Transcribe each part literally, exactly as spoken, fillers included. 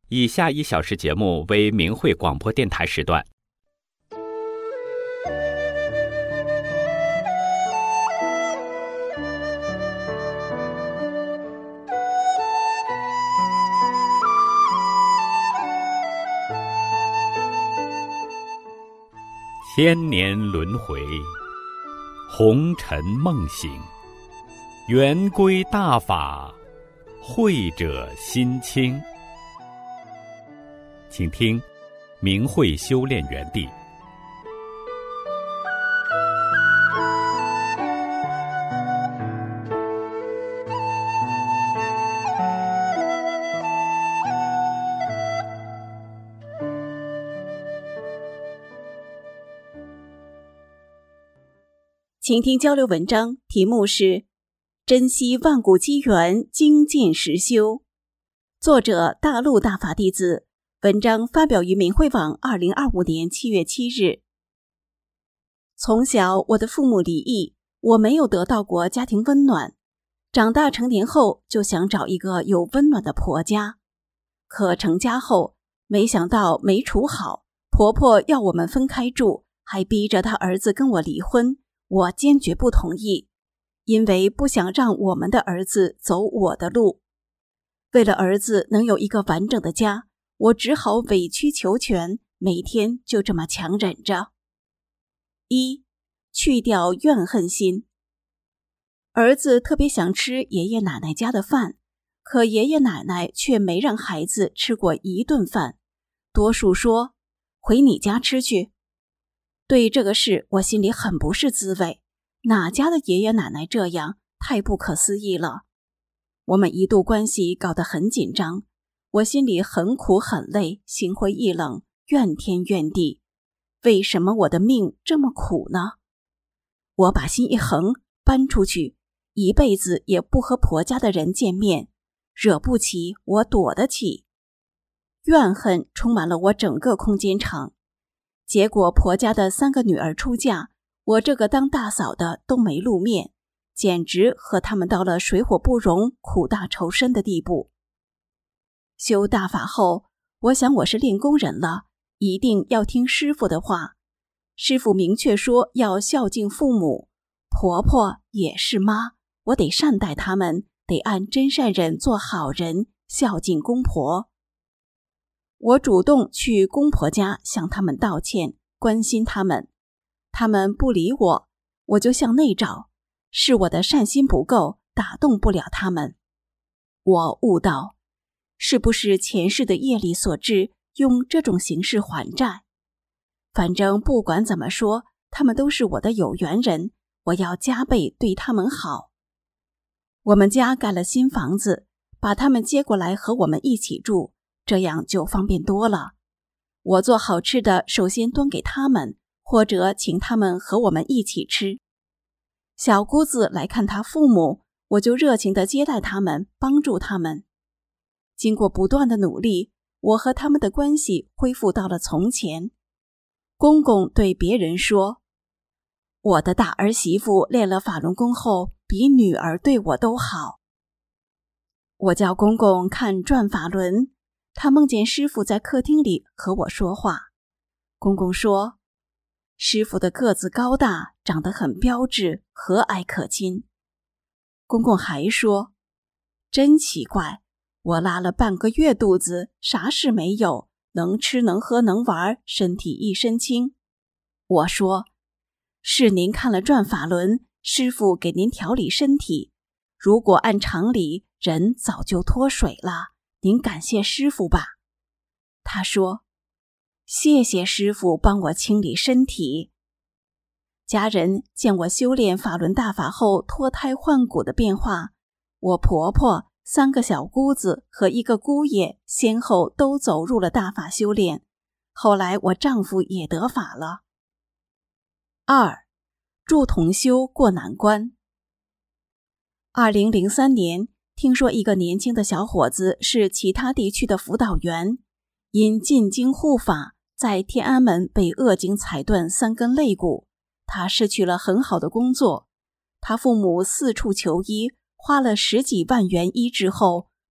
以下一小时节目为明慧广播电台时段。千年轮回，红尘梦醒，圆规大法，慧者心清。请听明慧修炼园地。 请听交流文章，题目是珍惜万古机缘，精进实修。作者大陆大法弟子，文章发表于明慧网二零二五年七月七日。从小我的父母离异，我没有得到过家庭温暖，长大成年后就想找一个有温暖的婆家。可成家后，没想到没处好，婆婆要我们分开住，还逼着她儿子跟我离婚。我坚决不同意，因为不想让我们的儿子走我的路。为了儿子能有一个完整的家，我只好委曲求全，每天就这么强忍着。一、去掉怨恨心。儿子特别想吃爷爷奶奶家的饭，可爷爷奶奶却没让孩子吃过一顿饭，多数说回你家吃去。对这个事我心里很不是滋味，哪家的爷爷奶奶这样，太不可思议了。我们一度关系搞得很紧张，我心里很苦很累，心灰意冷，怨天怨地。为什么我的命这么苦呢？我把心一横，搬出去，一辈子也不和婆家的人见面，惹不起我躲得起。怨恨充满了我整个空间场。结果婆家的三个女儿出嫁，我这个当大嫂的都没露面，简直和他们到了水火不容、苦大仇深的地步。修大法后，我想我是练功人了，一定要听师父的话。师父明确说要孝敬父母，婆婆也是妈，我得善待他们，得按真善忍做好人，孝敬公婆。我主动去公婆家向他们道歉，关心他们。他们不理我，我就向内找，是我的善心不够，打动不了他们。我悟到，是不是前世的业力所致，用这种形式还债？反正不管怎么说，他们都是我的有缘人，我要加倍对他们好。我们家盖了新房子，把他们接过来和我们一起住，这样就方便多了。我做好吃的，首先端给他们，或者请他们和我们一起吃。小姑子来看她父母，我就热情地接待他们，帮助他们。经过不断的努力，我和他们的关系恢复到了从前。公公对别人说，我的大儿媳妇练了法轮功后，比女儿对我都好。我叫公公看转法轮，他梦见师父在客厅里和我说话。公公说，师父的个子高大，长得很标致，和蔼可亲。公公还说，真奇怪，我拉了半个月肚子，啥事没有，能吃能喝能玩，身体一身轻。我说，是您看了转法轮，师父给您调理身体，如果按常理，人早就脱水了，您感谢师父吧。他说，谢谢师父帮我清理身体。家人见我修炼法轮大法后脱胎换骨的变化，我婆婆、三个小姑子和一个姑爷先后都走入了大法修炼，后来我丈夫也得法了。二、助同修过难关。二零零三年，听说一个年轻的小伙子是其他地区的辅导员，因进京护法，在天安门被恶警踩断三根肋骨，他失去了很好的工作。他父母四处求医，花了十几万元医治后，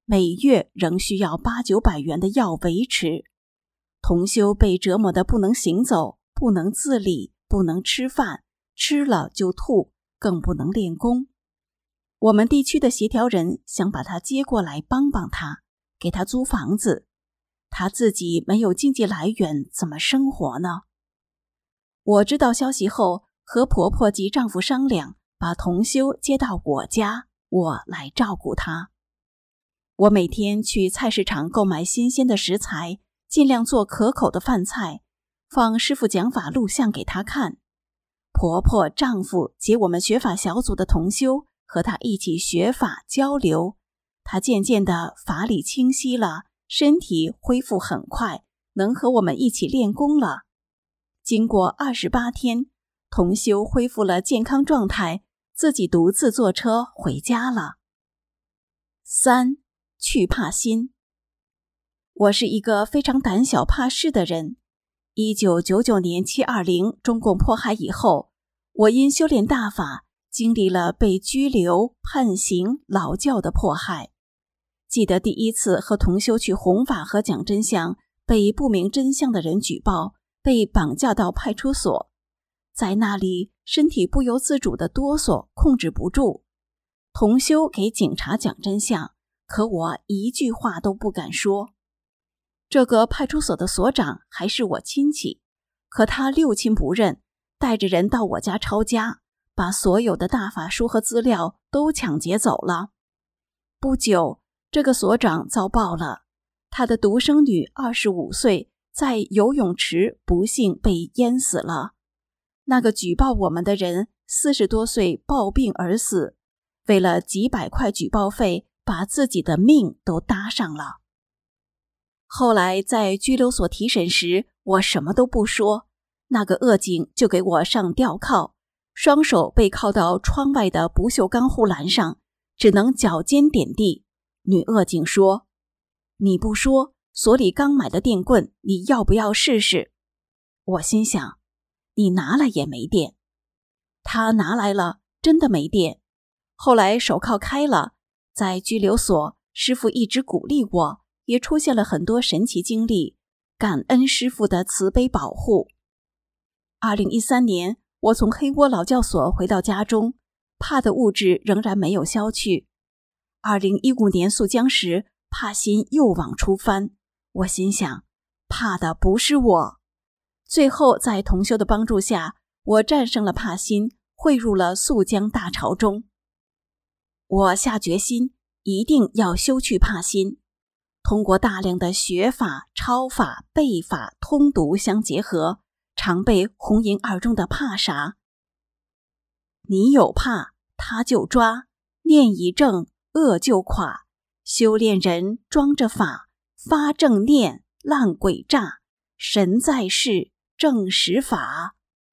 每月仍需要八九百元的药维持。同修被折磨得不能行走，不能自理，不能吃饭，吃了就吐，更不能练功。我们地区的协调人想把他接过来帮帮他，给他租房子。他自己没有经济来源，怎么生活呢？我知道消息后，和婆婆及丈夫商量，把同修接到我家，我来照顾他。我每天去菜市场购买新鲜的食材，尽量做可口的饭菜，放师父讲法录像给他看。婆婆、丈夫及我们学法小组的同修和他一起学法交流，他渐渐的法理清晰了，身体恢复很快，能和我们一起练功了。经过二十八天，同修恢复了健康状态，自己独自坐车回家了。三、去怕心。我是一个非常胆小怕事的人。一九九九年七二零中共迫害以后，我因修炼大法，经历了被拘留、判刑、劳教的迫害。记得第一次和同修去弘法和讲真相，被不明真相的人举报，被绑架到派出所。在那里，身体不由自主的哆嗦，控制不住。同修给警察讲真相，可我一句话都不敢说。这个派出所的所长还是我亲戚，可他六亲不认，带着人到我家抄家，把所有的大法书和资料都抢劫走了。不久，这个所长遭报了，他的独生女二十五岁，在游泳池不幸被淹死了。那个举报我们的人四十多岁暴病而死，为了几百块举报费，把自己的命都搭上了。后来在拘留所提审时，我什么都不说，那个恶警就给我上吊铐，双手被铐到窗外的不锈钢护栏上，只能脚尖点地。女恶警说：“你不说，所里刚买的电棍，你要不要试试？”我心想，你拿来也没电。他拿来了，真的没电。后来手铐开了，在拘留所，师父一直鼓励我，也出现了很多神奇经历，感恩师父的慈悲保护。二零一三年，我从黑窝劳教所回到家中，怕的物质仍然没有消去。二零一五年溯江时，怕心又往出翻，我心想，怕的不是我。最后在同修的帮助下，我战胜了怕心，汇入了溯江大潮中。我下决心，一定要修去怕心。通过大量的学法、抄法、背法、通读相结合，常背红银二中的怕啥。你有怕，他就抓，念一正，恶就垮。修炼人装着法，发正念，烂鬼诈，神在世，正实法。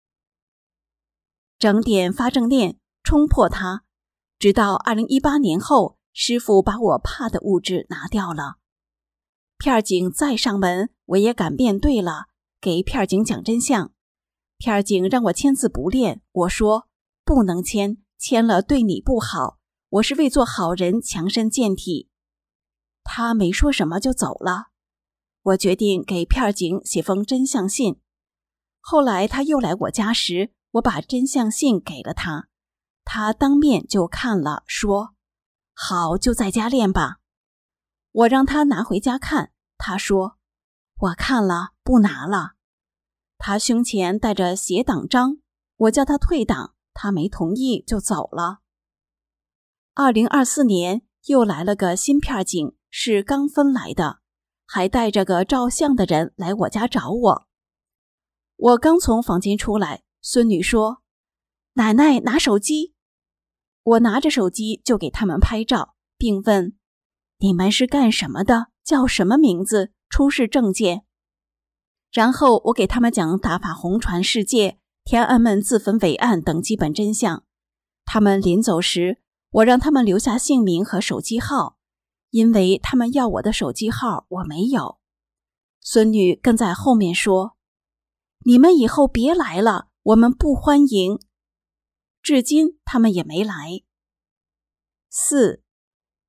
整点发正念，冲破它。直到二零一八年后，师父把我怕的物质拿掉了。片警再上门，我也敢面对了，给片警讲真相。片警让我签字不练，我说不能签，签了对你不好，我是为做好人强身健体。他没说什么就走了。我决定给片警写封真相信。后来他又来我家时，我把真相信给了他，他当面就看了，说好，就在家练吧。我让他拿回家看，他说我看了，不拿了。他胸前带着邪党章，我叫他退党，他没同意就走了。二零二四年又来了个新片警，是刚分来的，还带着个照相的人来我家找我。我刚从房间出来，孙女说：“奶奶拿手机。”我拿着手机就给他们拍照，并问：“你们是干什么的？叫什么名字？出示证件。”然后我给他们讲大法红传世界、天安门自焚伟案等基本真相。他们临走时，我让他们留下姓名和手机号，因为他们要我的手机号，我没有。孙女跟在后面说：“你们以后别来了，我们不欢迎。”至今他们也没来。四、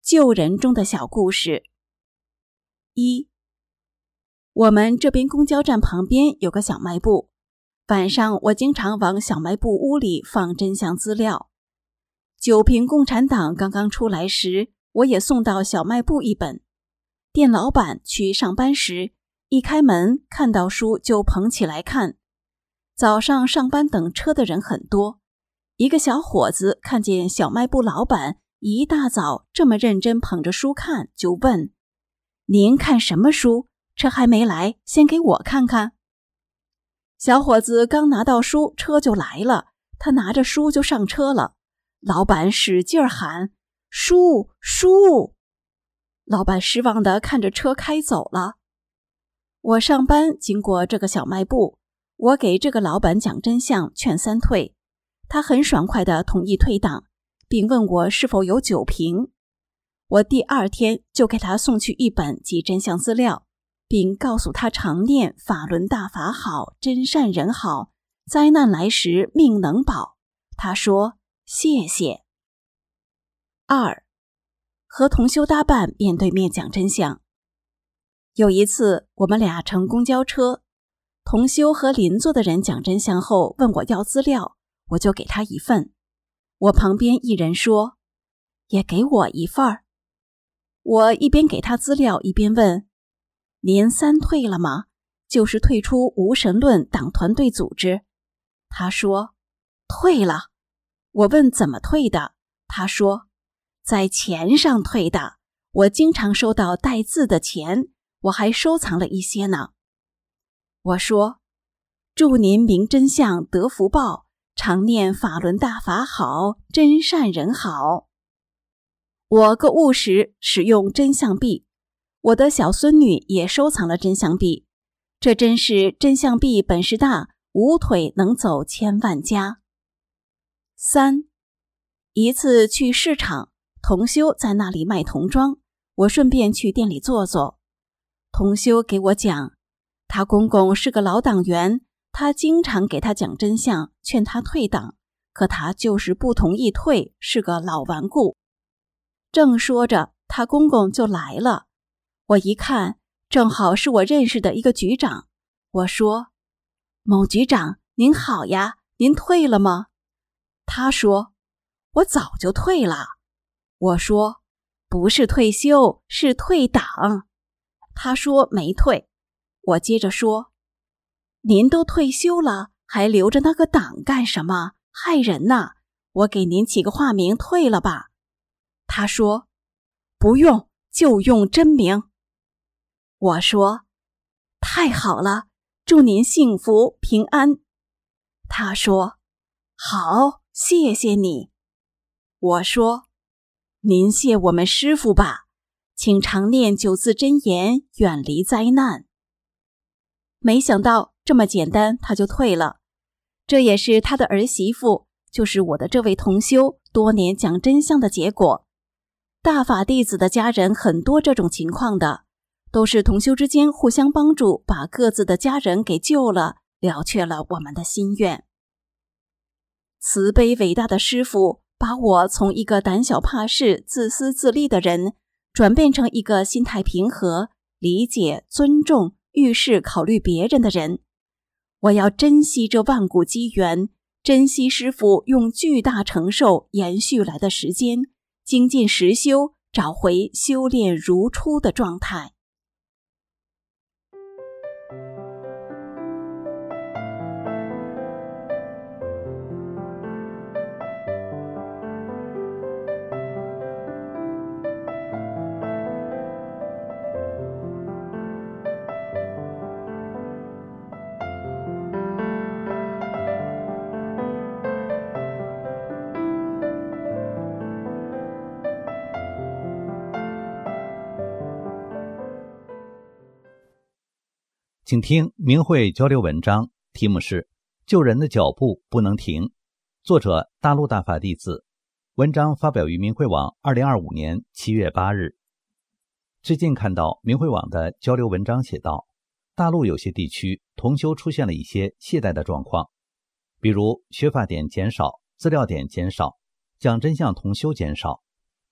救人中的小故事。一，我们这边公交站旁边有个小卖部，晚上我经常往小卖部屋里放真相资料。九评共产党刚刚出来时，我也送到小卖部一本。店老板去上班时，一开门看到书就捧起来看。早上上班等车的人很多，一个小伙子看见小卖部老板一大早这么认真捧着书看，就问：您看什么书？车还没来，先给我看看。小伙子刚拿到书，车就来了，他拿着书就上车了。老板使劲喊：书书！老板失望地看着车开走了。我上班经过这个小卖部，我给这个老板讲真相，劝三退，他很爽快地同意退档，并问我是否有酒瓶。我第二天就给他送去一本及真相资料，并告诉他常念法轮大法好，真善人好，灾难来时命能保。他说谢谢。二，和同修搭伴面对面讲真相。有一次我们俩乘公交车，同修和邻座的人讲真相后问我要资料，我就给他一份。我旁边一人说：也给我一份儿。我一边给他资料一边问：您三退了吗？就是退出无神论党团队组织。他说退了。我问怎么退的？他说在钱上退的，我经常收到带字的钱，我还收藏了一些呢。我说祝您明真相得福报，常念法轮大法好，真善人好。我购物时使用真相币，我的小孙女也收藏了真相币，这真是真相币本事大，无腿能走千万家。三，一次去市场，同修在那里卖童装，我顺便去店里坐坐。同修给我讲，他公公是个老党员，他经常给他讲真相，劝他退党，可他就是不同意退，是个老顽固。正说着，他公公就来了。我一看，正好是我认识的一个局长。我说：某局长您好呀，您退了吗？他说：我早就退了。我说：不是退休，是退党。他说没退。我接着说：您都退休了，还留着那个党干什么？害人呐！我给您起个化名，退了吧。他说：不用，就用真名。我说：太好了，祝您幸福平安。他说：好，谢谢你。我说：您谢我们师父吧，请常念九字真言，远离灾难。没想到这么简单他就退了，这也是他的儿媳妇，就是我的这位同修多年讲真相的结果。大法弟子的家人很多这种情况的，都是同修之间互相帮助，把各自的家人给救了，了却了我们的心愿。慈悲伟大的师父把我从一个胆小怕事、自私自利的人，转变成一个心态平和、理解、尊重、遇事考虑别人的人。我要珍惜这万古机缘，珍惜师父用巨大承受延续来的时间，精进实修，找回修炼如初的状态。 请听明慧交流文章，题目是救人的脚步不能停，作者大陆大法弟子，文章发表于明慧网二零二五年七月八日。最近看到明慧网的交流文章写道，大陆有些地区同修出现了一些懈怠的状况，比如学法点减少，资料点减少，讲真相同修减少，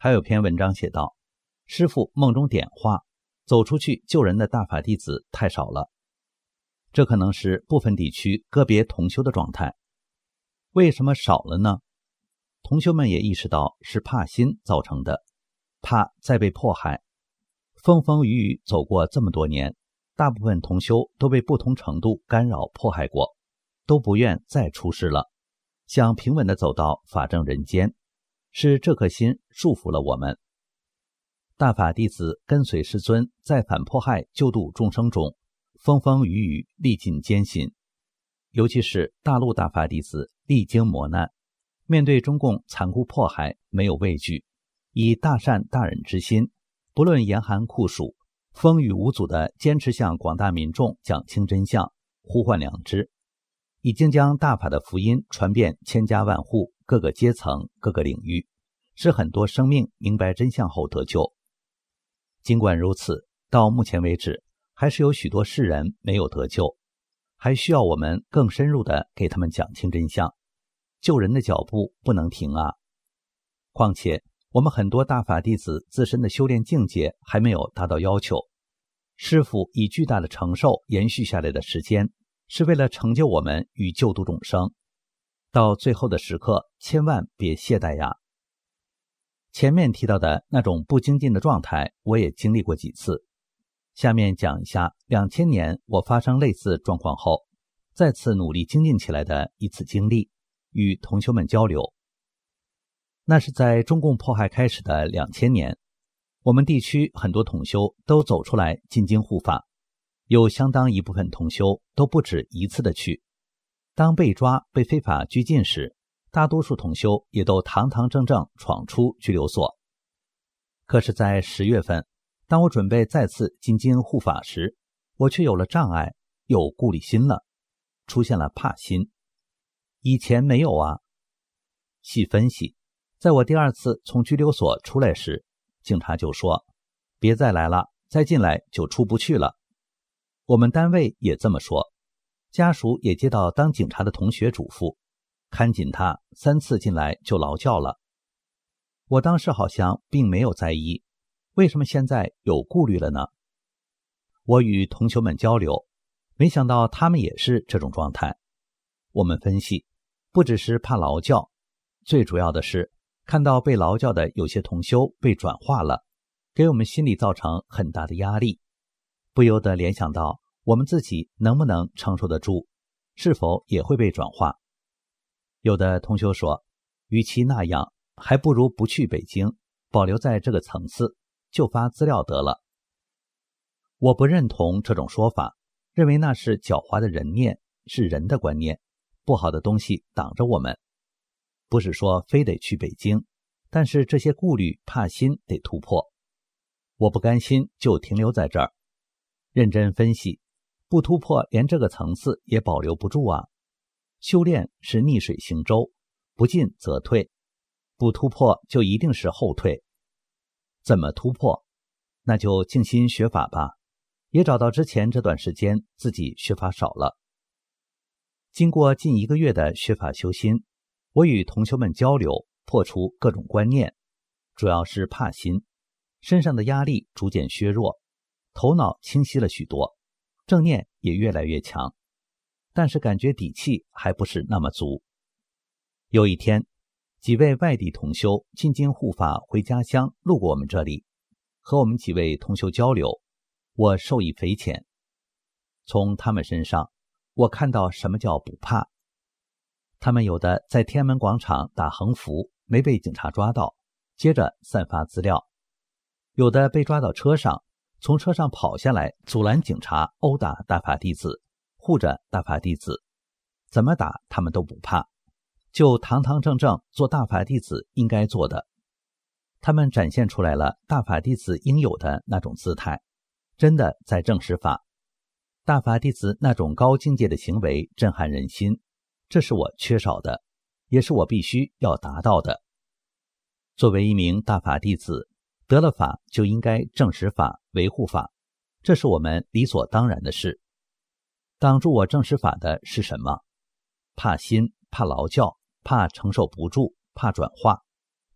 还有篇文章写道，师父梦中点化，走出去救人的大法弟子太少了。这可能是部分地区个别同修的状态。为什么少了呢？同修们也意识到是怕心造成的，怕再被迫害。风风雨雨走过这么多年，大部分同修都被不同程度干扰迫害过，都不愿再出世了，想平稳地走到法正人间，是这颗心束缚了我们。大法弟子跟随师尊在反迫害救度众生中风风雨雨，历尽艰辛，尤其是大陆大法弟子历经磨难，面对中共残酷迫害没有畏惧，以大善大忍之心，不论严寒酷暑，风雨无阻地坚持向广大民众讲清真相，呼唤良知，已经将大法的福音传遍千家万户，各个阶层，各个领域，使很多生命明白真相后得救。尽管如此，到目前为止，还是有许多世人没有得救，还需要我们更深入地给他们讲清真相。救人的脚步不能停啊！况且我们很多大法弟子自身的修炼境界还没有达到要求，师父以巨大的承受延续下来的时间，是为了成就我们与救度众生。到最后的时刻，千万别懈怠呀！前面提到的那种不精进的状态，我也经历过几次。下面讲一下两千年我发生类似状况后，再次努力精进起来的一次经历，与同修们交流。那是在中共迫害开始的两千年，我们地区很多同修都走出来进京护法，有相当一部分同修都不止一次的去。当被抓被非法拘禁时，大多数同修也都堂堂正正闯出拘留所。可是在十月份，当我准备再次进京护法时，我却有了障碍，有顾虑心了，出现了怕心。以前没有啊。细分析，在我第二次从拘留所出来时，警察就说，别再来了，再进来就出不去了。我们单位也这么说，家属也接到当警察的同学嘱咐，看紧他，三次进来就劳教了。我当时好像并没有在意，为什么现在有顾虑了呢？我与同学们交流，没想到他们也是这种状态。我们分析，不只是怕劳教，最主要的是看到被劳教的有些同修被转化了，给我们心里造成很大的压力，不由得联想到我们自己能不能承受得住，是否也会被转化。有的同修说，与其那样，还不如不去北京，保留在这个层次，就发资料得了。我不认同这种说法，认为那是狡猾的人念，是人的观念，不好的东西挡着我们。不是说非得去北京，但是这些顾虑怕心得突破。我不甘心就停留在这儿，认真分析，不突破连这个层次也保留不住啊。修炼是逆水行舟，不进则退，不突破就一定是后退。怎么突破？那就静心学法吧，也找到之前这段时间自己学法少了。经过近一个月的学法修心，我与同学们交流，破除各种观念，主要是怕心，身上的压力逐渐削弱，头脑清晰了许多，正念也越来越强，但是感觉底气还不是那么足。有一天，几位外地同修进京护法回家乡，路过我们这里，和我们几位同修交流，我受益匪浅。从他们身上，我看到什么叫不怕。他们有的在天安门广场打横幅，没被警察抓到，接着散发资料；有的被抓到车上，从车上跑下来，阻拦警察，殴打大法弟子，护着大法弟子，怎么打他们都不怕，就堂堂正正做大法弟子应该做的。他们展现出来了大法弟子应有的那种姿态，真的在正视法。大法弟子那种高境界的行为震撼人心，这是我缺少的，也是我必须要达到的。作为一名大法弟子，得了法就应该正视法，维护法，这是我们理所当然的事。挡住我正视法的是什么？怕心，怕劳教，怕承受不住，怕转化，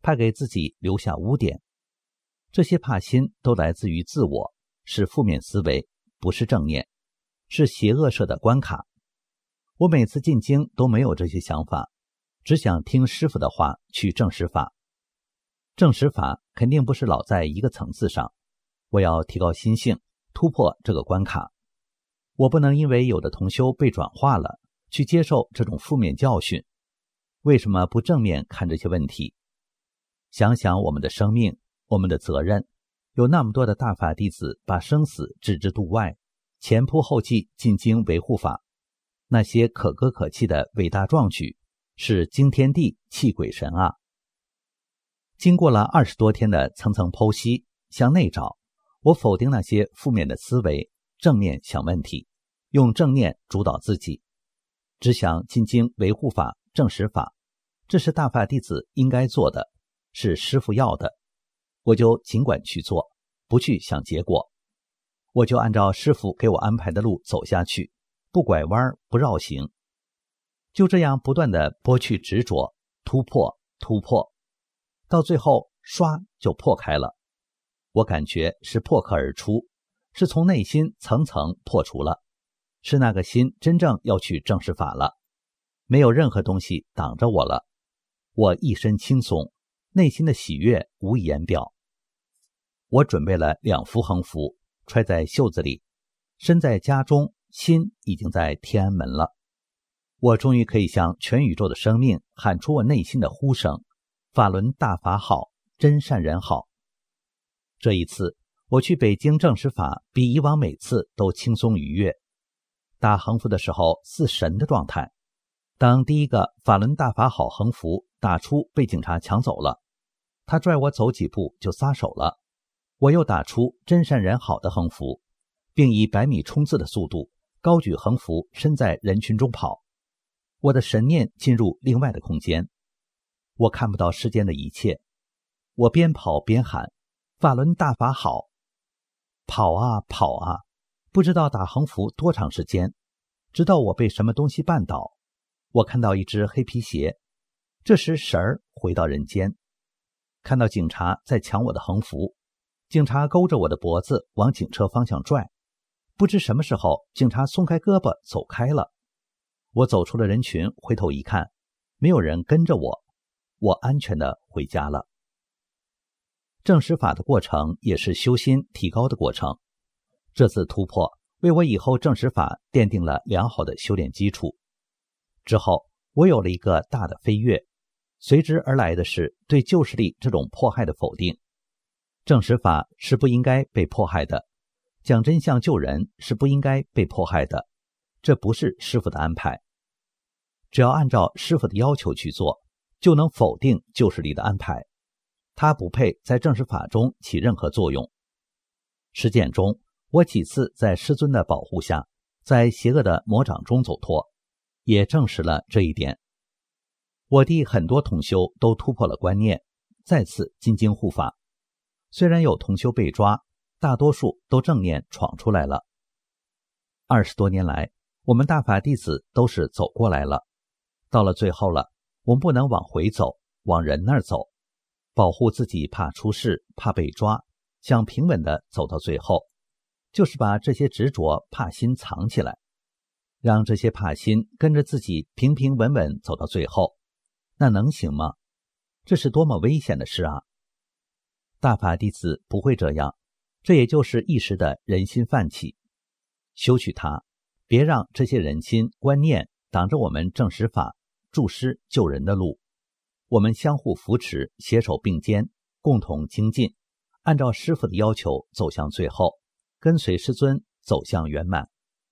怕给自己留下污点。这些怕心都来自于自我，是负面思维，不是正念，是邪恶设的关卡。我每次进京都没有这些想法，只想听师父的话去证实法。证实法肯定不是老在一个层次上，我要提高心性，突破这个关卡。我不能因为有的同修被转化了，去接受这种负面教训。为什么不正面看这些问题？想想我们的生命，我们的责任，有那么多的大法弟子把生死置之度外，前仆后继进京维护法，那些可歌可泣的伟大壮举，是惊天地泣鬼神啊！经过了二十多天的层层剖析，向内找，我否定那些负面的思维，正面想问题，用正念主导自己，只想进京维护法、证实法，这是大法弟子应该做的，是师父要的，我就尽管去做，不去想结果。我就按照师父给我安排的路走下去，不拐弯，不绕行。就这样不断的剥去执着，突破突破，到最后唰就破开了。我感觉是破壳而出，是从内心层层破除了，是那个心真正要去证实法了，没有任何东西挡着我了。我一身轻松，内心的喜悦无以言表。我准备了两幅横幅，揣在袖子里，身在家中，心已经在天安门了。我终于可以向全宇宙的生命喊出我内心的呼声：法轮大法好，真善人好。这一次我去北京证实法比以往每次都轻松愉悦。打横幅的时候似神的状态，当第一个法轮大法好横幅打出被警察抢走了，他拽我走几步就撒手了。我又打出真善人好的横幅，并以百米冲刺的速度高举横幅，身在人群中跑。我的神念进入另外的空间，我看不到世间的一切。我边跑边喊：法轮大法好！跑啊跑啊，不知道打横幅多长时间，直到我被什么东西绊倒。我看到一只黑皮鞋，这时神儿回到人间，看到警察在抢我的横幅，警察勾着我的脖子往警车方向拽，不知什么时候警察松开胳膊走开了。我走出了人群，回头一看，没有人跟着我，我安全地回家了。证实法的过程也是修心提高的过程，这次突破为我以后证实法奠定了良好的修炼基础。之后我有了一个大的飞跃，随之而来的是对旧势力这种迫害的否定。证实法是不应该被迫害的，讲真相救人是不应该被迫害的，这不是师父的安排。只要按照师父的要求去做，就能否定旧势力的安排，他不配在证实法中起任何作用。实践中，我几次在师尊的保护下，在邪恶的魔掌中走脱，也证实了这一点。我弟很多同修都突破了观念，再次进京护法。虽然有同修被抓，大多数都正念闯出来了。二十多年来，我们大法弟子都是走过来了，到了最后了，我们不能往回走，往人那儿走，保护自己，怕出事，怕被抓，想平稳地走到最后，就是把这些执着怕心藏起来，让这些怕心跟着自己平平稳稳走到最后，那能行吗？这是多么危险的事啊！大法弟子不会这样，这也就是一时的人心泛起，修取它，别让这些人心观念挡着我们证实法、助师救人的路。我们相互扶持，携手并肩，共同精进，按照师父的要求走向最后，跟随师尊走向圆满。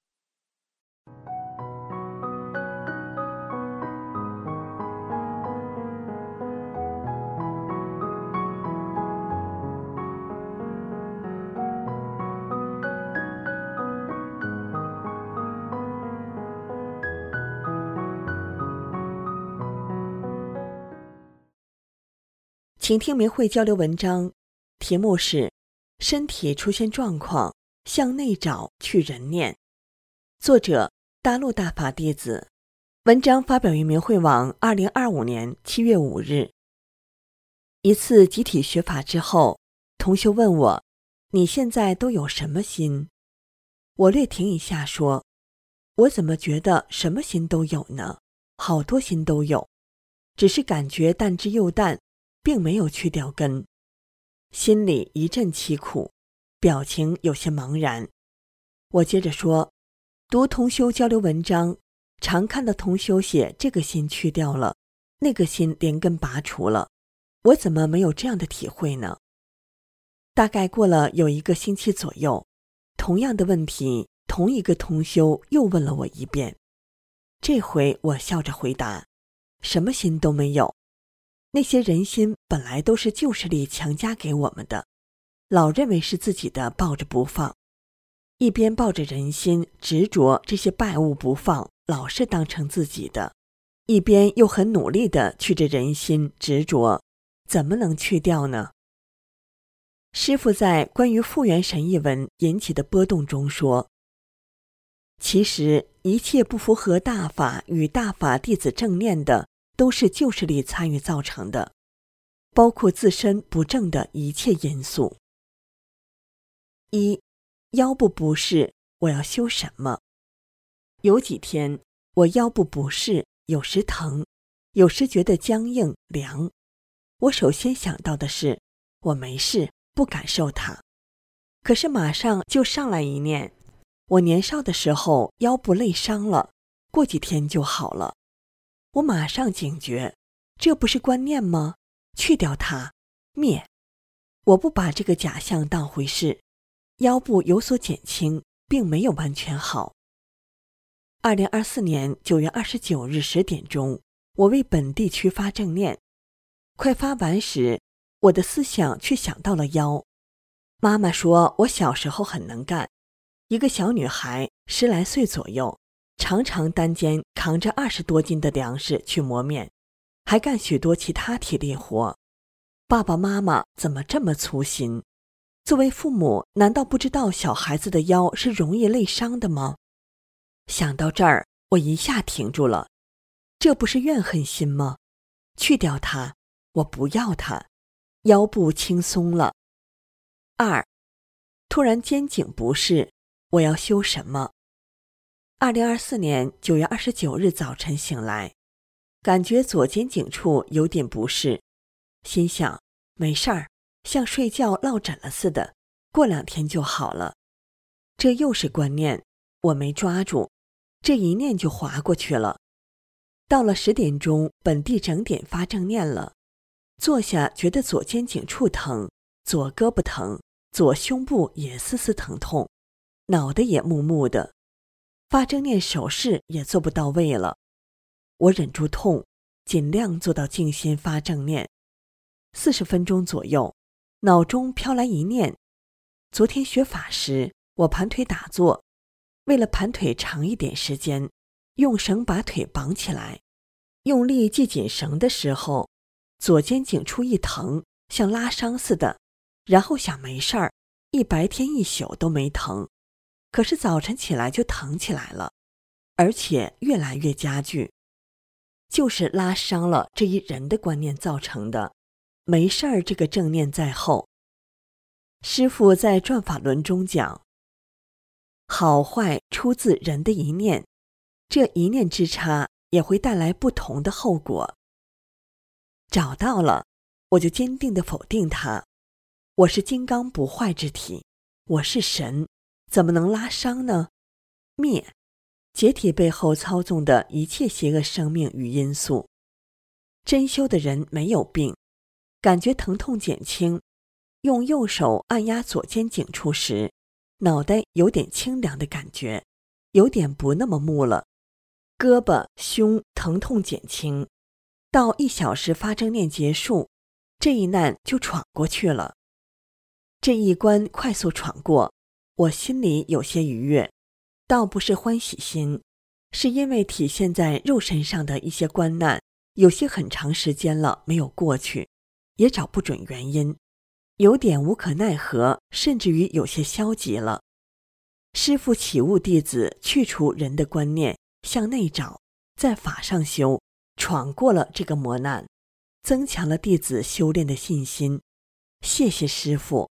请听明慧交流文章，题目是身体出现状况，向内找去人念。作者大陆大法弟子，文章发表于明慧网二零二五年七月五日。 一次集体学法之后，同修问我，你现在都有什么心？我略停一下说，我怎么觉得什么心都有呢？好多心都有，只是感觉淡之又淡，并没有去掉根。心里一阵凄苦，表情有些茫然。我接着说，读同修交流文章，常看到同修写这个心去掉了，那个心连根拔除了，我怎么没有这样的体会呢？大概过了有一个星期左右，同样的问题，同一个同修又问了我一遍。这回我笑着回答，什么心都没有。那些人心本来都是旧势力强加给我们的，老认为是自己的抱着不放，一边抱着人心执着这些败物不放，老是当成自己的，一边又很努力地去着人心执着，怎么能去掉呢？师父在关于复原神一文引起的波动中说，其实一切不符合大法与大法弟子正念的，都是旧势力参与造成的，包括自身不正的一切因素。一，腰部不适，我要修什么？有几天我腰部不适，有时疼，有时觉得僵硬凉。我首先想到的是，我没事，不感受它。可是马上就上来一念，我年少的时候腰部累伤了，过几天就好了。我马上警觉，这不是观念吗？去掉它，灭。我不把这个假象当回事，腰部有所减轻，并没有完全好。二零二四年九月二十九日十点钟，我为本地区发正念，快发完时，我的思想却想到了腰。妈妈说我小时候很能干，一个小女孩十来岁左右，常常单肩扛着二十多斤的粮食去磨面，还干许多其他体力活。爸爸妈妈怎么这么粗心？作为父母，难道不知道小孩子的腰是容易累伤的吗？想到这儿，我一下停住了。这不是怨恨心吗？去掉它，我不要它。腰部轻松了。二，突然肩颈不适，我要修什么？二零二四年九月二十九日早晨醒来，感觉左肩颈处有点不适，心想没事儿，像睡觉落枕了似的，过两天就好了。这又是观念，我没抓住，这一念就划过去了。到了十点钟，本地整点发正念了，坐下觉得左肩颈处疼，左胳膊疼，左胸部也丝丝疼痛，脑袋也木木的，发正念手势也做不到位了。我忍住痛，尽量做到静心发正念。四十分钟左右，脑中飘来一念，昨天学法时，我盘腿打坐，为了盘腿长一点时间，用绳把腿绑起来，用力系紧绳的时候，左肩颈处一疼，像拉伤似的，然后想没事儿，一白天一宿都没疼，可是早晨起来就疼起来了，而且越来越加剧，就是拉伤了这一人的观念造成的。没事儿这个正念在后。师父在转法轮中讲，好坏出自人的一念，这一念之差也会带来不同的后果。找到了，我就坚定地否定它。我是金刚不坏之体，我是神，怎么能拉伤呢？灭，解体背后操纵的一切邪恶生命与因素。真修的人没有病，感觉疼痛减轻，用右手按压左肩颈处时，脑袋有点清凉的感觉，有点不那么木了，胳膊胸疼痛减轻，到一小时发正念结束，这一难就闯过去了。这一关快速闯过，我心里有些愉悦，倒不是欢喜心，是因为体现在肉身上的一些关难，有些很长时间了没有过去，也找不准原因，有点无可奈何，甚至于有些消极了。师父启悟弟子去除人的观念，向内找，在法上修，闯过了这个磨难， 增强了弟子修炼的信心。谢谢师父。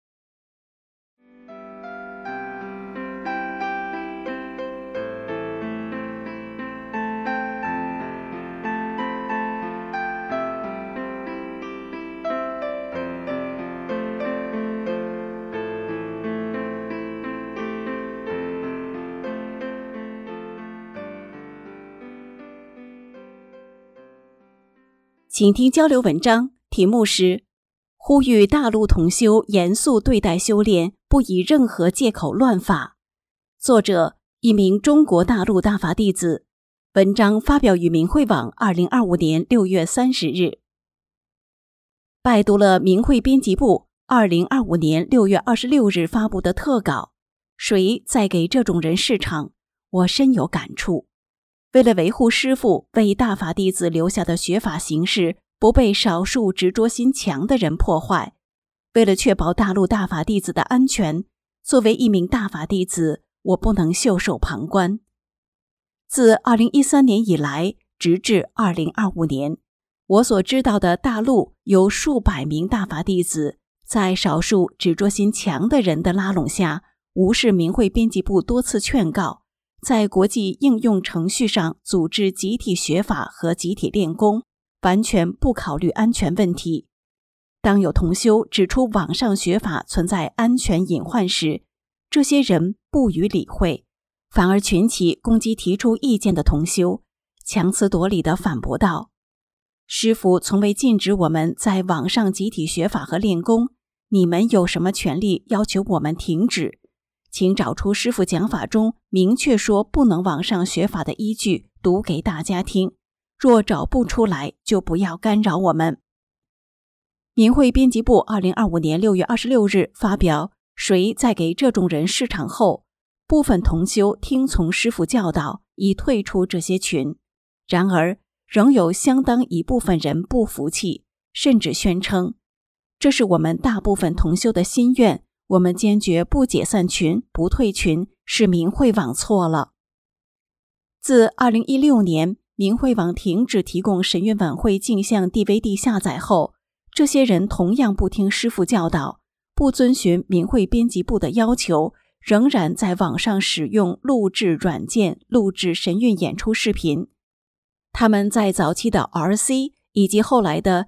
请听交流文章，题目是呼吁大陆同修严肃对待修炼，不以任何借口乱法。作者一名中国大陆大法弟子，文章发表于明慧网二零二五年六月三十日。拜读了明慧编辑部二零二五年六月二十六日发布的特稿，谁在给这种人市场？我深有感触。为了维护师父为大法弟子留下的学法形式不被少数执着心强的人破坏，为了确保大陆大法弟子的安全，作为一名大法弟子，我不能袖手旁观。自二零一三年以来，直至二零二五年，我所知道的大陆有数百名大法弟子，在少数执着心强的人的拉拢下，无视明慧编辑部多次劝告，在国际应用程序上组织集体学法和集体练功，完全不考虑安全问题。当有同修指出网上学法存在安全隐患时，这些人不予理会，反而群起攻击提出意见的同修，强词夺理地反驳道：师父从未禁止我们在网上集体学法和练功，你们有什么权利要求我们停止？请找出师父讲法中明确说不能网上学法的依据，读给大家听。若找不出来，就不要干扰我们。明慧编辑部二零二五年六月二十六日发表谁在给这种人市场后，部分同修听从师父教导，已退出这些群。然而，仍有相当一部分人不服气，甚至宣称，这是我们大部分同修的心愿，我们坚决不解散群、不退群，是明慧网错了。自二零一六年明慧网停止提供神韵晚会镜像 D V D 下载后，这些人同样不听师父教导，不遵循明慧编辑部的要求，仍然在网上使用录制软件录制神韵演出视频。他们在早期的 R C 以及后来的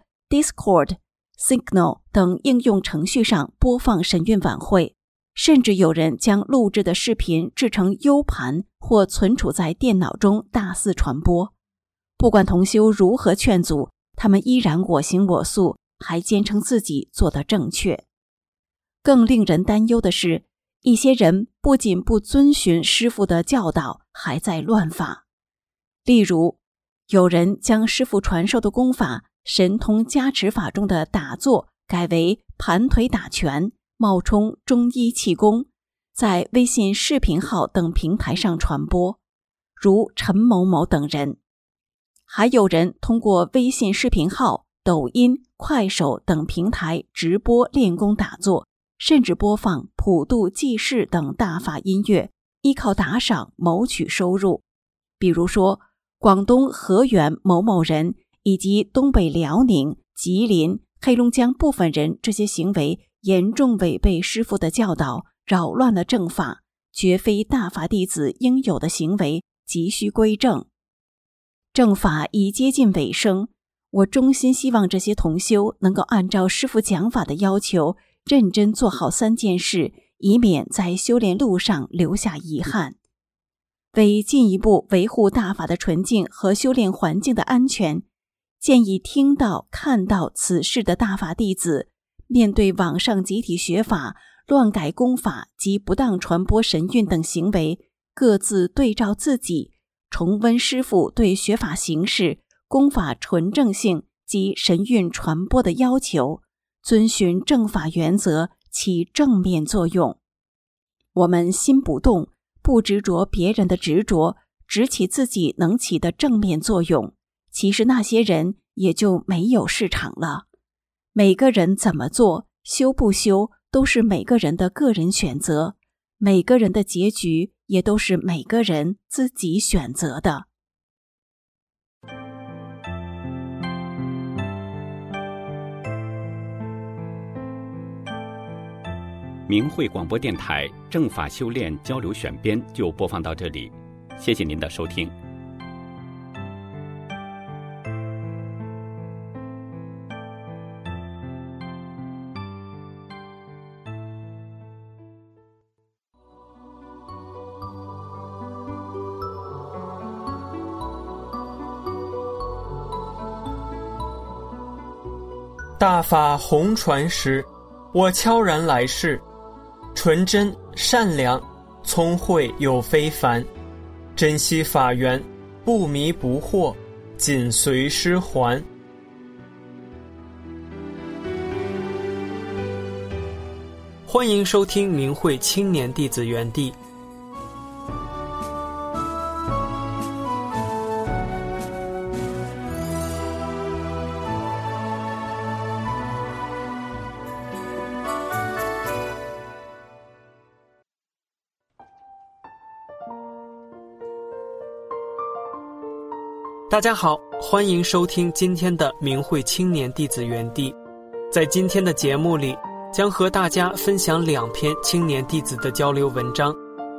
Discord、Signal 等应用程序上播放神韵晚会，甚至有人将录制的视频制成 U 盘或存储在电脑中大肆传播。不管同修如何劝阻，他们依然我行我素，还坚称自己做得正确。更令人担忧的是，一些人不仅不遵循师父的教导，还在乱法。例如，有人将师父传授的功法神通加持法中的打坐改为盘腿打拳，冒充中医气功，在微信视频号等平台上传播，如陈某某等人。还有人通过微信视频号、抖音、快手等平台直播练功打坐，甚至播放普度济世等大法音乐，依靠打赏谋取收入。比如说，广东河源某某人以及东北辽宁、吉林、黑龙江部分人，这些行为严重违背师父的教导，扰乱了正法，绝非大法弟子应有的行为，急需归正。正法已接近尾声，我衷心希望这些同修能够按照师父讲法的要求，认真做好三件事，以免在修炼路上留下遗憾。为进一步维护大法的纯净和修炼环境的安全，建议听到看到此事的大法弟子，面对网上集体学法、乱改功法及不当传播神韵等行为，各自对照自己，重温师父对学法形式、功法纯正性及神韵传播的要求，遵循正法原则，起正面作用。我们心不动，不执着别人的执着，只起自己能起的正面作用，其实那些人也就没有市场了。每个人怎么做，修不修，都是每个人的个人选择，每个人的结局也都是每个人自己选择的。 明慧广播电台正法修炼交流选编就播放到这里，谢谢您的收听。 大法红传时，我悄然来世，纯真善良，聪慧又非凡，珍惜法缘，不迷不惑，紧随师还。欢迎收听明慧青年弟子园地。大家好，欢迎收听今天的明慧青年弟子园地。在今天的节目里，将和大家分享两篇青年弟子的交流文章。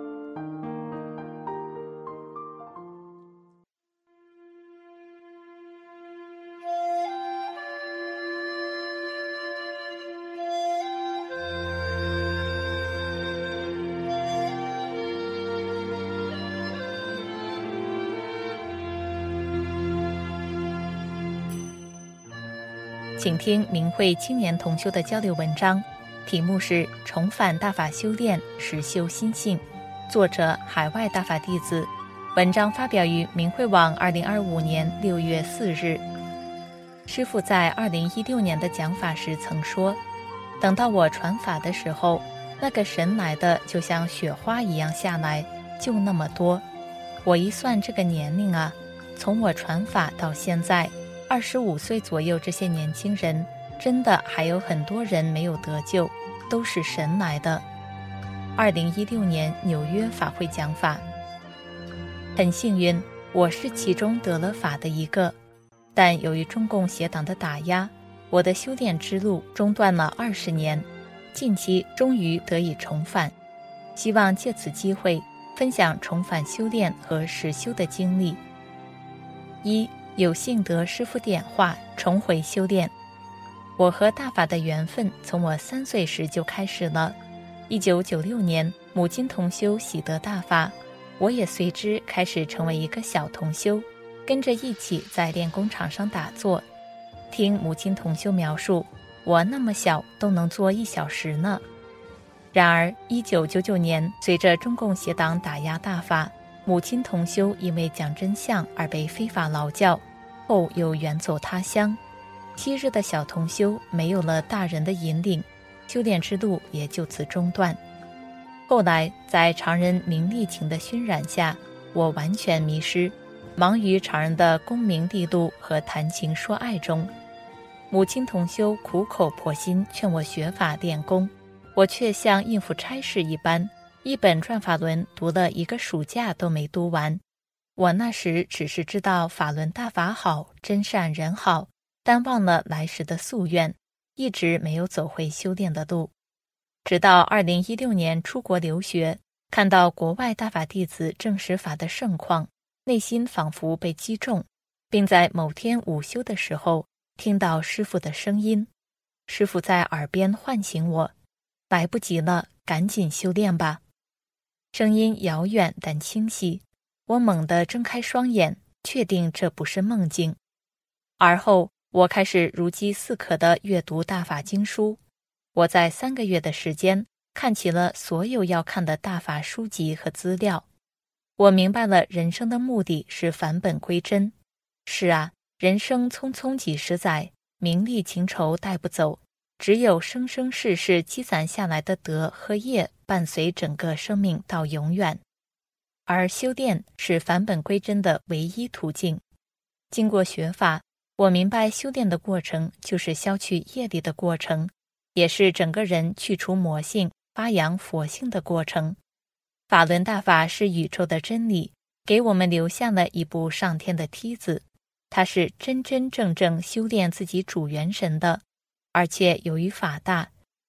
请听明慧青年同修的交流文章，题目是重返大法修炼，实修心性，作者海外大法弟子。文章发表于明慧网二零二五年六月四日。师父在二零一六年的讲法时曾说，等到我传法的时候，那个神来的就像雪花一样下来，就那么多。我一算这个年龄啊，从我传法到现在二十五岁左右，这些年轻人真的还有很多人没有得救，都是神来的。二零一六年纽约法会讲法，很幸运我是其中得了法的一个，但由于中共邪党的打压，我的修炼之路中断了二十年，近期终于得以重返，希望借此机会分享重返修炼和实修的经历。一有幸得师父点化，重回修炼。我和大法的缘分从我三岁时就开始了。一九九六年，母亲同修喜得大法，我也随之开始成为一个小同修，跟着一起在练功场上打坐。听母亲同修描述，我那么小都能坐一小时呢。然而一九九九年，随着中共邪党打压大法，母亲同修因为讲真相而被非法劳教，后又远走他乡。昔日的小同修没有了大人的引领，修炼之路也就此中断。后来在常人名利情的熏染下，我完全迷失，忙于常人的功名利禄和谈情说爱中。母亲同修苦口婆心劝我学法练功，我却像应付差事一般，一本转法轮读了一个暑假都没读完。我那时只是知道法轮大法好，真善人好，但忘了来时的夙愿，一直没有走回修炼的路。直到二零一六年出国留学，看到国外大法弟子证实法的盛况，内心仿佛被击中，并在某天午休的时候听到师父的声音。师父在耳边唤醒我，来不及了，赶紧修炼吧。声音遥远但清晰，我猛地睁开双眼，确定这不是梦境。而后我开始如饥似渴地阅读大法经书。我在三个月的时间看齐了所有要看的大法书籍和资料。我明白了人生的目的是返本归真。是啊，人生匆匆几十载，名利情仇带不走，只有生生世世积攒下来的德和业伴随整个生命到永远。而修炼是返本归真的唯一途径。经过学法，我明白修炼的过程就是消去业力的过程，也是整个人去除魔性、发扬佛性的过程。法轮大法是宇宙的真理，给我们留下了一部上天的梯子，它是真真正正修炼自己主元神的。而且由于法大，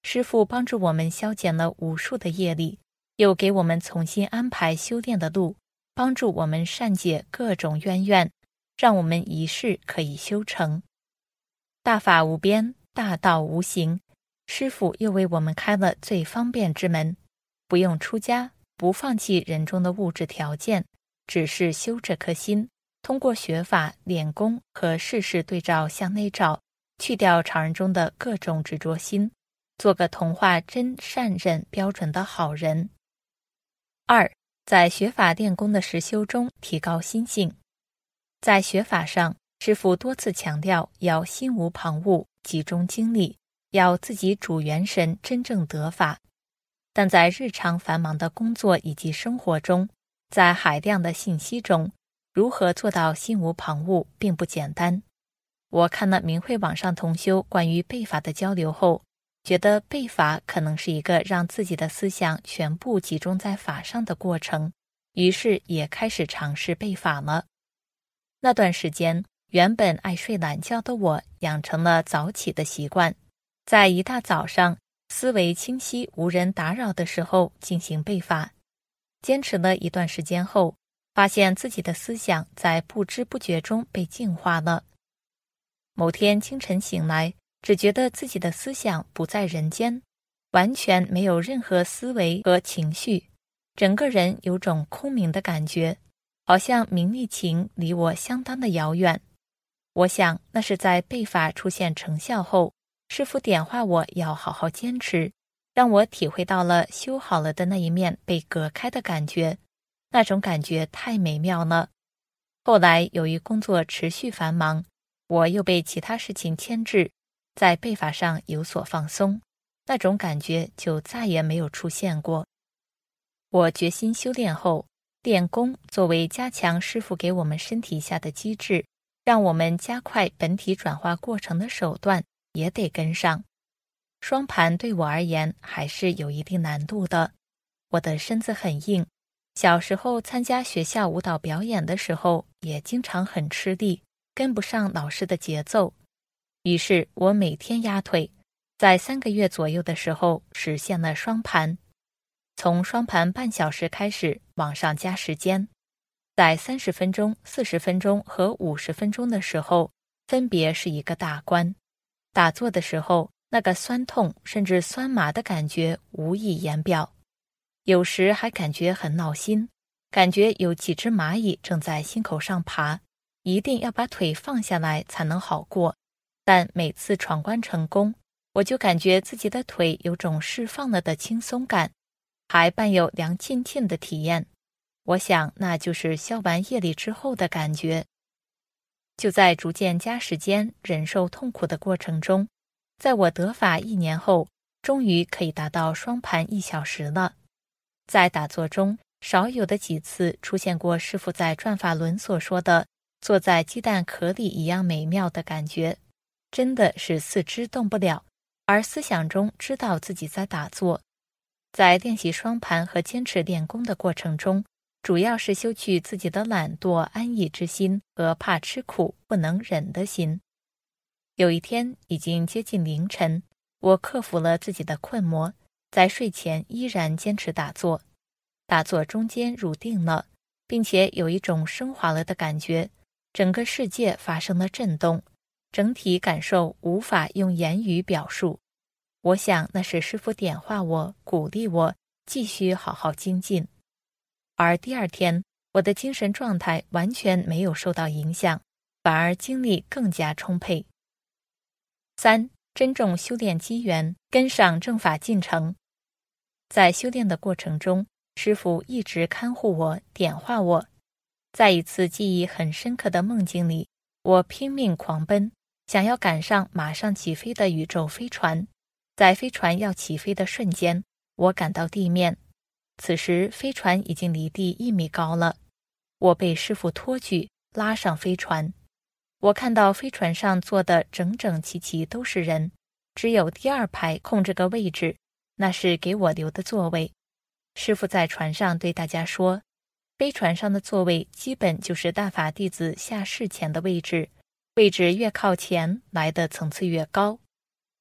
师父帮助我们消减了无数的业力，又给我们重新安排修炼的路，帮助我们善解各种冤怨，让我们一世可以修成。大法无边，大道无形，师父又为我们开了最方便之门，不用出家，不放弃人中的物质条件，只是修这颗心，通过学法练功和事事对照向内照，去掉常人中的各种执着心，做个同化真善忍标准的好人。二，在学法练功的实修中提高心性。在学法上，师父多次强调要心无旁骛，集中精力，要自己主元神真正得法。但在日常繁忙的工作以及生活中，在海量的信息中，如何做到心无旁骛并不简单。我看了明慧网上同修关于背法的交流后，觉得背法可能是一个让自己的思想全部集中在法上的过程，于是也开始尝试背法了。那段时间，原本爱睡懒觉的我养成了早起的习惯，在一大早上思维清晰无人打扰的时候进行背法。坚持了一段时间后，发现自己的思想在不知不觉中被净化了。某天清晨醒来，只觉得自己的思想不在人间，完全没有任何思维和情绪，整个人有种空明的感觉，好像名利情离我相当的遥远。我想那是在背法出现成效后，师父点化我要好好坚持，让我体会到了修好了的那一面被隔开的感觉，那种感觉太美妙了。后来由于工作持续繁忙，我又被其他事情牵制，在背法上有所放松，那种感觉就再也没有出现过。我决心修炼后，练功作为加强师父给我们身体下的机制，让我们加快本体转化过程的手段也得跟上。双盘对我而言还是有一定难度的，我的身子很硬，小时候参加学校舞蹈表演的时候也经常很吃力，跟不上老师的节奏。于是我每天压腿，在三个月左右的时候实现了双盘。从双盘半小时开始往上加时间，在三十分钟、四十分钟和五十分钟的时候，分别是一个大关。打坐的时候，那个酸痛甚至酸麻的感觉无以言表，有时还感觉很闹心，感觉有几只蚂蚁正在心口上爬，一定要把腿放下来才能好过。但每次闯关成功，我就感觉自己的腿有种释放了的轻松感，还伴有凉沁沁的体验。我想那就是消完业力之后的感觉。就在逐渐加时间忍受痛苦的过程中，在我得法一年后，终于可以达到双盘一小时了。在打坐中，少有的几次出现过师父在转法轮所说的坐在鸡蛋壳里一样美妙的感觉，真的是四肢动不了，而思想中知道自己在打坐。在练习双盘和坚持练功的过程中，主要是修去自己的懒惰安逸之心和怕吃苦不能忍的心。有一天已经接近凌晨，我克服了自己的困魔，在睡前依然坚持打坐。打坐中间入定了，并且有一种升华了的感觉，整个世界发生了震动，整体感受无法用言语表述。我想那是师父点化我，鼓励我继续好好精进。而第二天，我的精神状态完全没有受到影响，反而精力更加充沛。三、珍重修炼机缘，跟上正法进程。在修炼的过程中，师父一直看护我，点化我。在一次记忆很深刻的梦境里，我拼命狂奔，想要赶上马上起飞的宇宙飞船。在飞船要起飞的瞬间，我赶到地面。此时飞船已经离地一米高了，我被师父托举，拉上飞船。我看到飞船上坐的整整齐齐都是人，只有第二排空着个位置，那是给我留的座位。师父在船上对大家说，飞船上的座位基本就是大法弟子下世前的位置，位置越靠前，来的层次越高。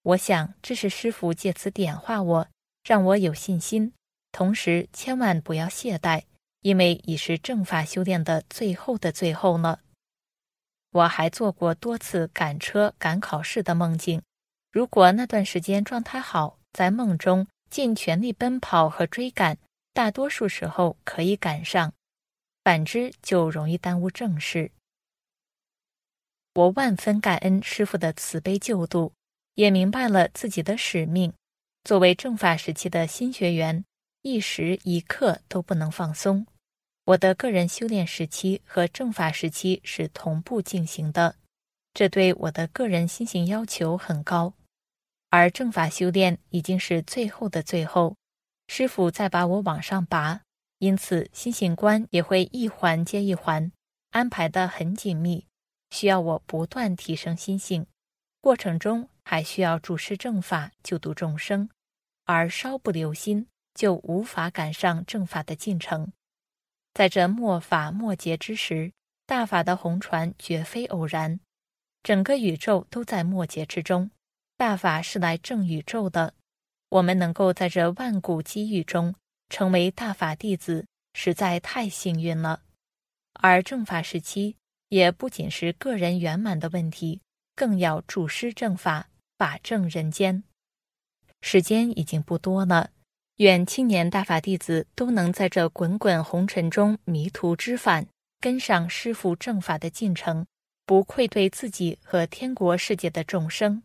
我想这是师父借此点化我，让我有信心，同时千万不要懈怠，因为已是正法修炼的最后的最后了。我还做过多次赶车赶考试的梦境，如果那段时间状态好，在梦中尽全力奔跑和追赶，大多数时候可以赶上，反之就容易耽误正事。我万分感恩师父的慈悲救度，也明白了自己的使命。作为正法时期的新学员，一时一刻都不能放松。我的个人修炼时期和正法时期是同步进行的，这对我的个人心性要求很高。而正法修炼已经是最后的最后，师父再把我往上拔，因此心性观也会一环接一环，安排得很紧密，需要我不断提升心性，过程中还需要注释正法，救度众生，而稍不留心就无法赶上正法的进程。在这末法末节之时，大法的红传绝非偶然，整个宇宙都在末节之中，大法是来正宇宙的。我们能够在这万古机遇中成为大法弟子，实在太幸运了。而正法时期也不仅是个人圆满的问题，更要注释正法，法正人间。时间已经不多了，愿青年大法弟子都能在这滚滚红尘中迷途知返，跟上师父正法的进程，不愧对自己和天国世界的众生。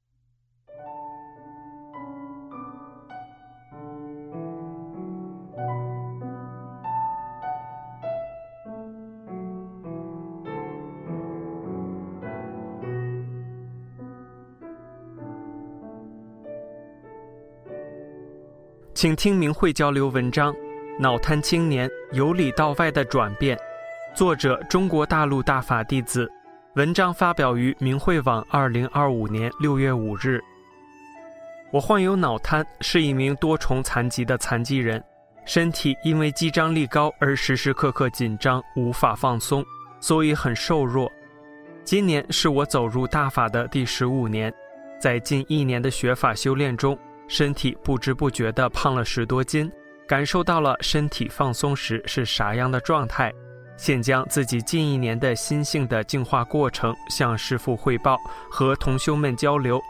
请听明慧交流文章《脑瘫青年由里到外的转变》，作者中国大陆大法弟子，文章发表于明慧网二零二五年六月五日。我患有脑瘫，是一名多重残疾的残疾人，身体因为肌张力高而时时刻刻紧张，无法放松，所以很瘦弱。今年是我走入大法的第十五年，在近一年的学法修炼中，身体不知不觉地胖了十多斤，感受到了身体放松时是啥样的状态。现将自己近一年的心性的净化过程向师父汇报，和同修们交流。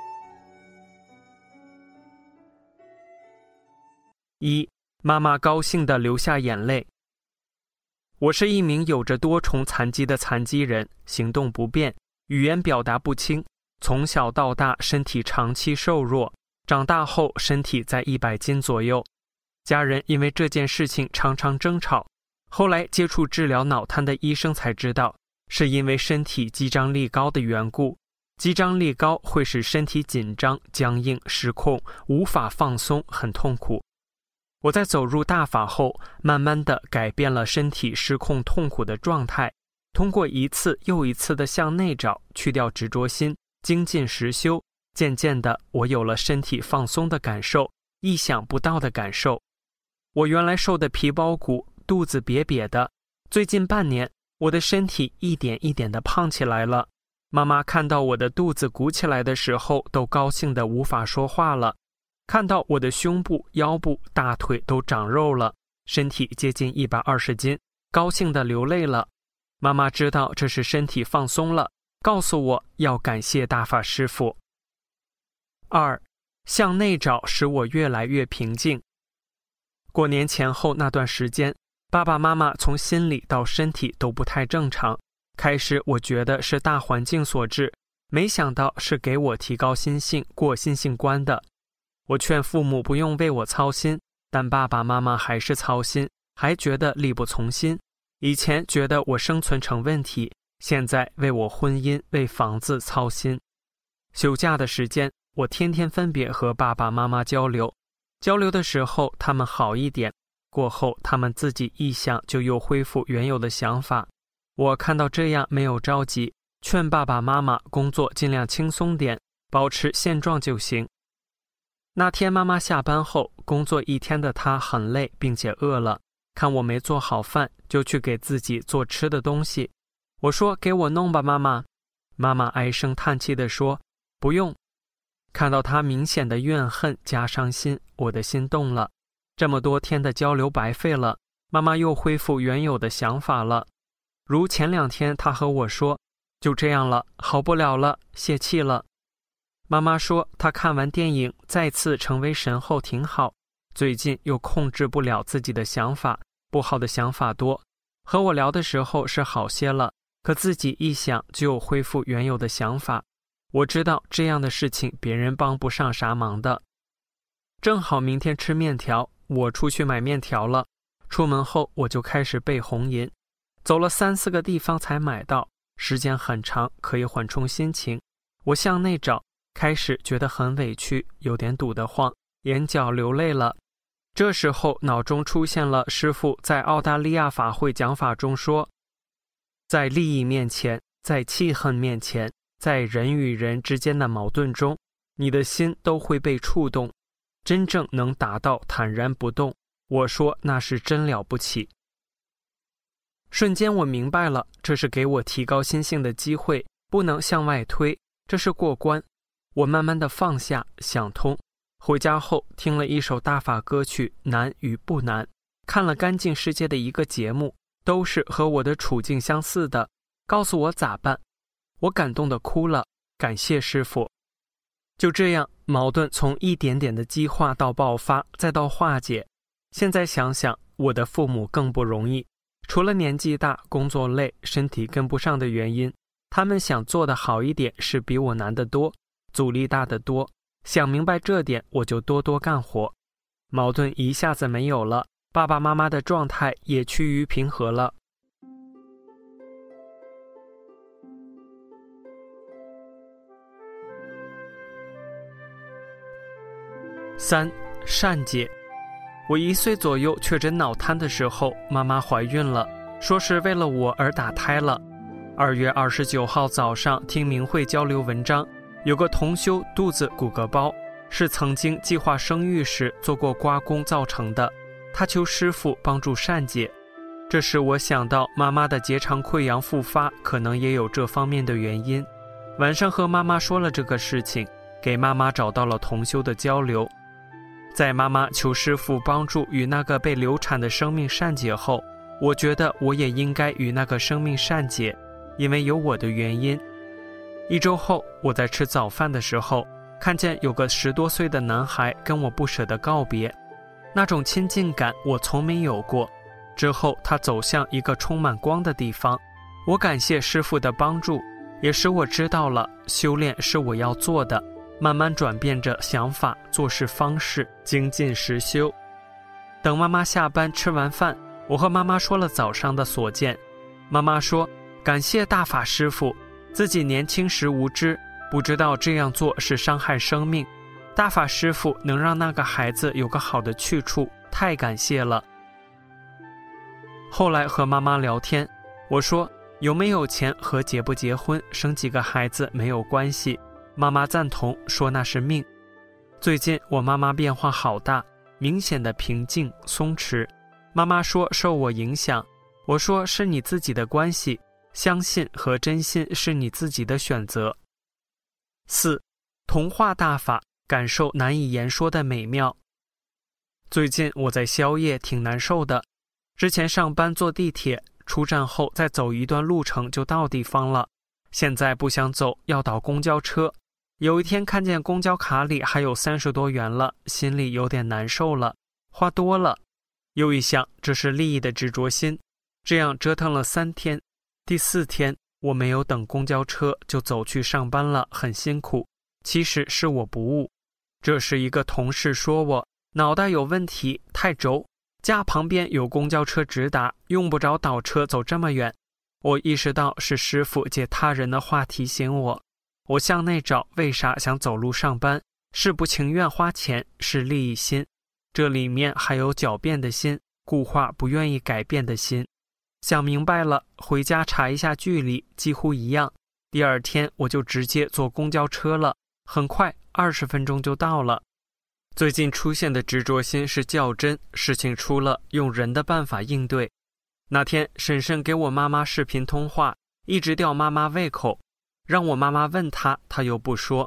一，妈妈高兴地流下眼泪。我是一名有着多重残疾的残疾人，行动不便，语言表达不清，从小到大身体长期瘦弱，长大后身体在一百斤左右。家人因为这件事情常常争吵，后来接触治疗脑瘫的医生才知道，是因为身体肌张力高的缘故。肌张力高会使身体紧张、僵硬、失控，无法放松，很痛苦。我在走入大法后，慢慢地改变了身体失控痛苦的状态，通过一次又一次的向内找，去掉执着心，精进实修，渐渐的我有了身体放松的感受，意想不到的感受。我原来瘦的皮包骨，肚子瘪瘪的，最近半年我的身体一点一点的胖起来了。妈妈看到我的肚子鼓起来的时候，都高兴得无法说话了。看到我的胸部、腰部、大腿都长肉了，身体接近一百二十斤，高兴地流泪了。妈妈知道这是身体放松了，告诉我要感谢大法师父。二，向内找使我越来越平静。过年前后那段时间，爸爸妈妈从心理到身体都不太正常，开始我觉得是大环境所致，没想到是给我提高心性、过心性关的。我劝父母不用为我操心，但爸爸妈妈还是操心，还觉得力不从心。以前觉得我生存成问题，现在为我婚姻、为房子操心。休假的时间，我天天分别和爸爸妈妈交流，交流的时候他们好一点，过后他们自己一想就又恢复原有的想法。我看到这样没有着急，劝爸爸妈妈工作尽量轻松点，保持现状就行。那天妈妈下班后，工作一天的她很累并且饿了，看我没做好饭，就去给自己做吃的东西。我说给我弄吧妈妈。妈妈唉声叹气地说不用。 看到他明显的怨恨加伤心，我的心动了。这么多天的交流白费了，妈妈又恢复原有的想法了。如前两天她和我说，就这样了，好不了了，泄气了。妈妈说她看完电影再次成为神后挺好，最近又控制不了自己的想法，不好的想法多。和我聊的时候是好些了，可自己一想就恢复原有的想法。我知道这样的事情别人帮不上啥忙的。正好明天吃面条，我出去买面条了。出门后我就开始背红银，走了三四个地方才买到，时间很长，可以缓冲心情。我向内找，开始觉得很委屈，有点堵得慌，眼角流泪了。这时候脑中出现了师父在澳大利亚法会讲法中说，在利益面前，在气恨面前，在人与人之间的矛盾中，你的心都会被触动，真正能达到坦然不动。我说那是真了不起。瞬间我明白了，这是给我提高心性的机会，不能向外推，这是过关。我慢慢的放下，想通。回家后听了一首大法歌曲《难与不难》，看了干净世界的一个节目，都是和我的处境相似的，告诉我咋办。我感动的哭了，感谢师父。就这样，矛盾从一点点的激化到爆发，再到化解。现在想想，我的父母更不容易，除了年纪大、工作累、身体跟不上的原因，他们想做得好一点是比我难得多，阻力大得多。想明白这点，我就多多干活。矛盾一下子没有了，爸爸妈妈的状态也趋于平和了。三、善解。我一岁左右确诊脑瘫的时候，妈妈怀孕了，说是为了我而打胎了。二月二十九号早上听明慧交流文章，有个同修肚子鼓个包，是曾经计划生育时做过刮宫造成的，他求师父帮助善解。这时我想到妈妈的结肠溃疡复发可能也有这方面的原因，晚上和妈妈说了这个事情，给妈妈找到了同修的交流。在妈妈求师父帮助与那个被流产的生命善解后，我觉得我也应该与那个生命善解，因为有我的原因。一周后，我在吃早饭的时候，看见有个十多岁的男孩跟我不舍得告别，那种亲近感我从没有过。之后他走向一个充满光的地方，我感谢师父的帮助，也使我知道了修炼是我要做的，慢慢转变着想法、做事方式，精进实修。等妈妈下班吃完饭，我和妈妈说了早上的所见。妈妈说，感谢大法师父，自己年轻时无知，不知道这样做是伤害生命，大法师父能让那个孩子有个好的去处，太感谢了。后来和妈妈聊天，我说有没有钱和结不结婚、生几个孩子没有关系，妈妈赞同，说那是命。最近我妈妈变化好大，明显的平静松弛。妈妈说受我影响，我说是你自己的关系，相信和真心是你自己的选择。四、同化大法，感受难以言说的美妙。最近我在宵夜挺难受的，之前上班坐地铁，出站后再走一段路程就到地方了，现在不想走，要倒公交车。有一天看见公交卡里还有三十多元了，心里有点难受了，花多了。又一想，这是利益的执着心，这样折腾了三天。第四天我没有等公交车就走去上班了，很辛苦。其实是我不悟。这时一个同事说我脑袋有问题，太轴，家旁边有公交车直达，用不着倒车走这么远。我意识到是师父借他人的话提醒我。我向内找为啥想走路上班，是不情愿花钱，是利益心，这里面还有狡辩的心，固化不愿意改变的心。想明白了，回家查一下距离，几乎一样。第二天我就直接坐公交车了，很快二十分钟就到了。最近出现的执着心是较真，事情出了用人的办法应对。那天婶婶给我妈妈视频通话，一直吊妈妈胃口，让我妈妈问她，她又不说。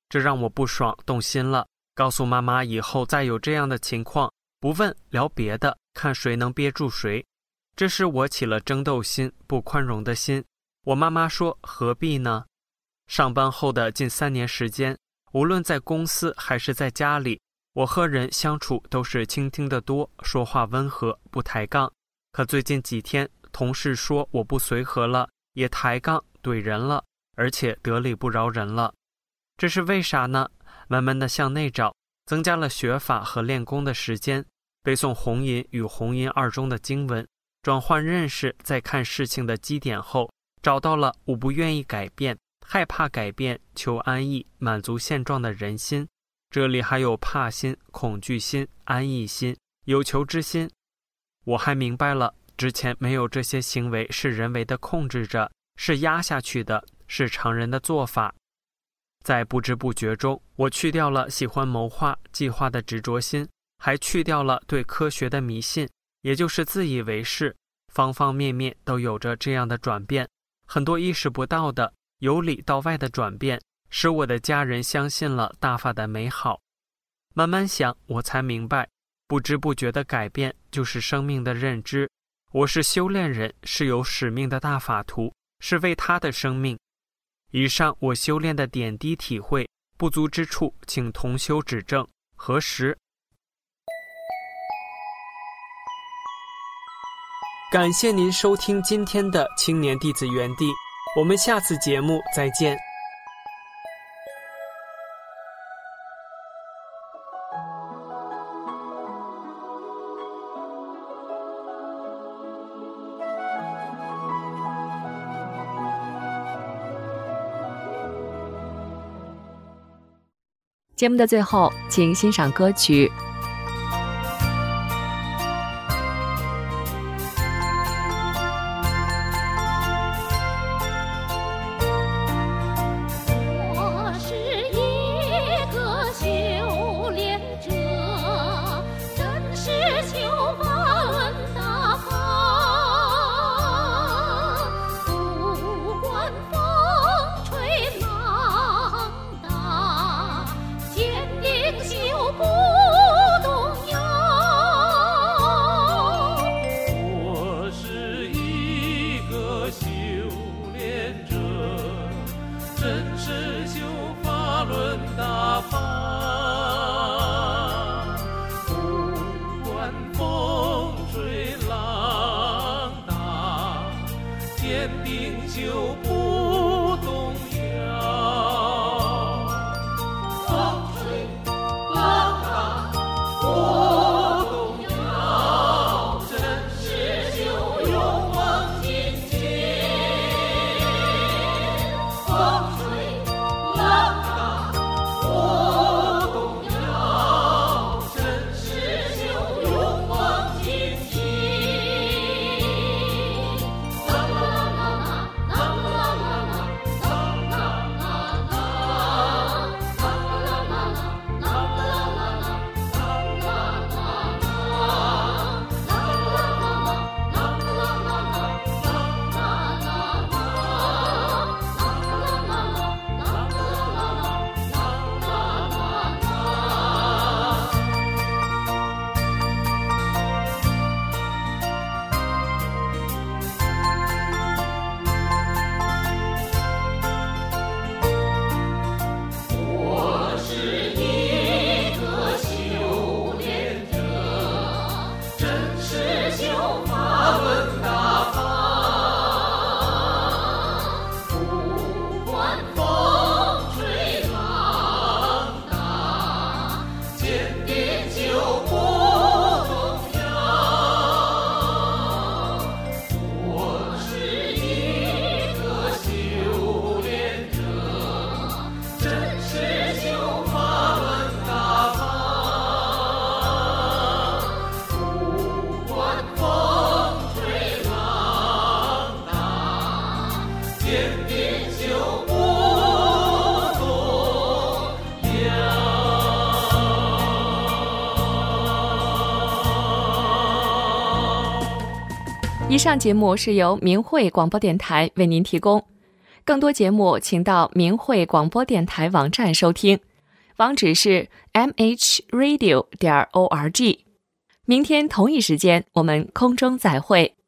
这让我不爽，动心了，告诉妈妈以后再有这样的情况，不问聊别的，看谁能憋住谁。这是我起了争斗心，不宽容的心。我妈妈说何必呢？上班后的近三年时间，无论在公司还是在家里，我和人相处都是倾听得多，说话温和，不抬杠。可最近几天，同事说我不随和了，也抬杠怼人了，而且得理不饶人了。这是为啥呢？慢慢的向内找，增加了学法和练功的时间，背诵红音与红音二中的经文，转换认识，在看事情的基点后，找到了我不愿意改变，害怕改变，求安逸，满足现状的人心。这里还有怕心、恐惧心、安逸心、有求之心。我还明白了，之前没有这些行为是人为的控制着，是压下去的，是常人的做法。在不知不觉中，我去掉了喜欢谋划、计划的执着心，还去掉了对科学的迷信，也就是自以为是。方方面面都有着这样的转变，很多意识不到的由里到外的转变，使我的家人相信了大法的美好。慢慢想，我才明白，不知不觉的改变就是生命的认知。我是修炼人，是有使命的大法徒，是为他的生命。以上我修炼的点滴体会，不足之处请同修指正。何时？感谢您收听今天的青年弟子园地，我们下次节目再见。 节目的最后，请欣赏歌曲。以上节目是由明慧广播电台为您提供。 更多节目请到明慧广播电台网站收听，网址是 m h radio 点 org。明天同一时间我们空中再会。